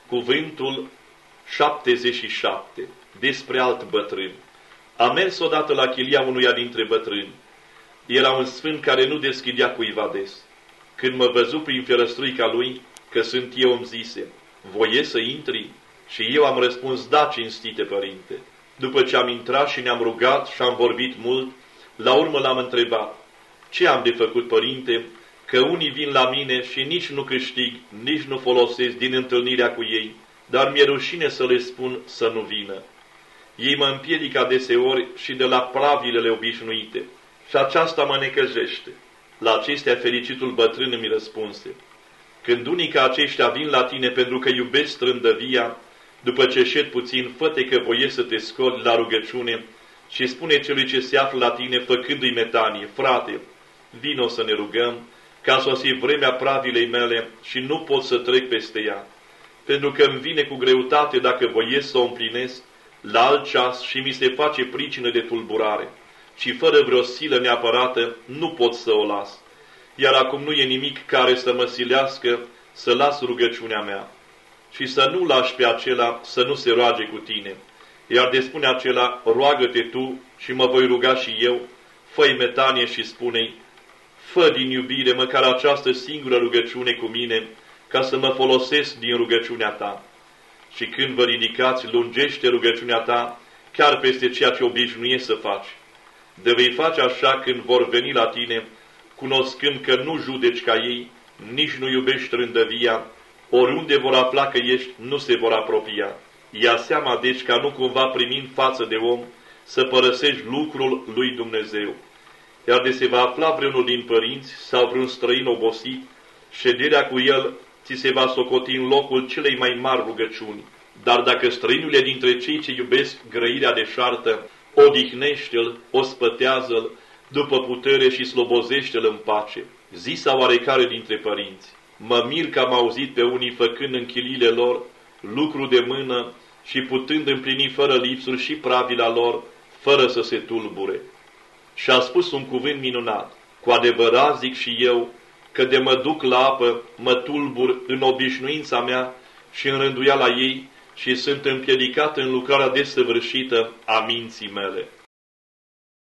Cuvântul 77. Despre alt bătrân. Am mers odată la chilia unuia dintre bătrâni. Era un sfânt care nu deschidea cuiva des. Când mă văzu prin ferăstruica lui că sunt eu, îmi zise: voie să intri? Și eu am răspuns: da, cinstite părinte. După ce am intrat și ne-am rugat și am vorbit mult, la urmă l-am întrebat: ce am de făcut, părinte, că unii vin la mine și nici nu câștig, nici nu folosesc din întâlnirea cu ei, dar mi-e rușine să le spun să nu vină. Ei mă împiedică adeseori și de la pravilele obișnuite și aceasta mă necăjește. La acestea fericitul bătrân îmi răspunse: când unii ca aceștia vin la tine pentru că iubesc trândăvia, după ce șed puțin, fă-te că voiesc să te scoli la rugăciune și spune celui ce se află la tine făcându-i metanie: frate, vino să ne rugăm, ca să o ții vremea pravilei mele și nu pot să trec peste ea, pentru că îmi vine cu greutate dacă voiesc să o împlinesc la alt ceas și mi se face pricină de tulburare, ci fără vreo silă neapărată nu pot să o las. Iar acum nu e nimic care să mă silească să las rugăciunea mea și să nu lași pe acela să nu se roage cu tine. Iar de spune acela: roagă-te tu și mă voi ruga și eu, fă-i metanie și spune-i: fă din iubire măcar această singură rugăciune cu mine, ca să mă folosesc din rugăciunea ta. Și când vă ridicați, lungește rugăciunea ta chiar peste ceea ce obișnuiești să faci. De vei face așa când vor veni la tine, cunoscând că nu judeci ca ei, nici nu iubești trândăvia, oriunde vor afla că ești, nu se vor apropia. Ia seama deci ca nu cumva primind față de om, să părăsești lucrul lui Dumnezeu. Iar de se va afla vreunul din părinți sau vreun străin obosit, șederea cu el ți se va socoti în locul celei mai mari rugăciuni. Dar dacă străinul e dintre cei ce iubesc grăirea deșartă, odihnește-l, ospătează-l după putere și slobozește-l în pace. Zisa oarecare dintre părinți: mă mir că am auzit pe unii făcând în chiliile lor lucru de mână și putând împlini fără lipsuri și pravila lor, fără să se tulbure. Și a spus un cuvânt minunat: cu adevărat zic și eu, că de mă duc la apă, mă tulbur în obișnuința mea și în rânduiala ei și sunt împiedicat în lucrarea desăvârșită a minții mele.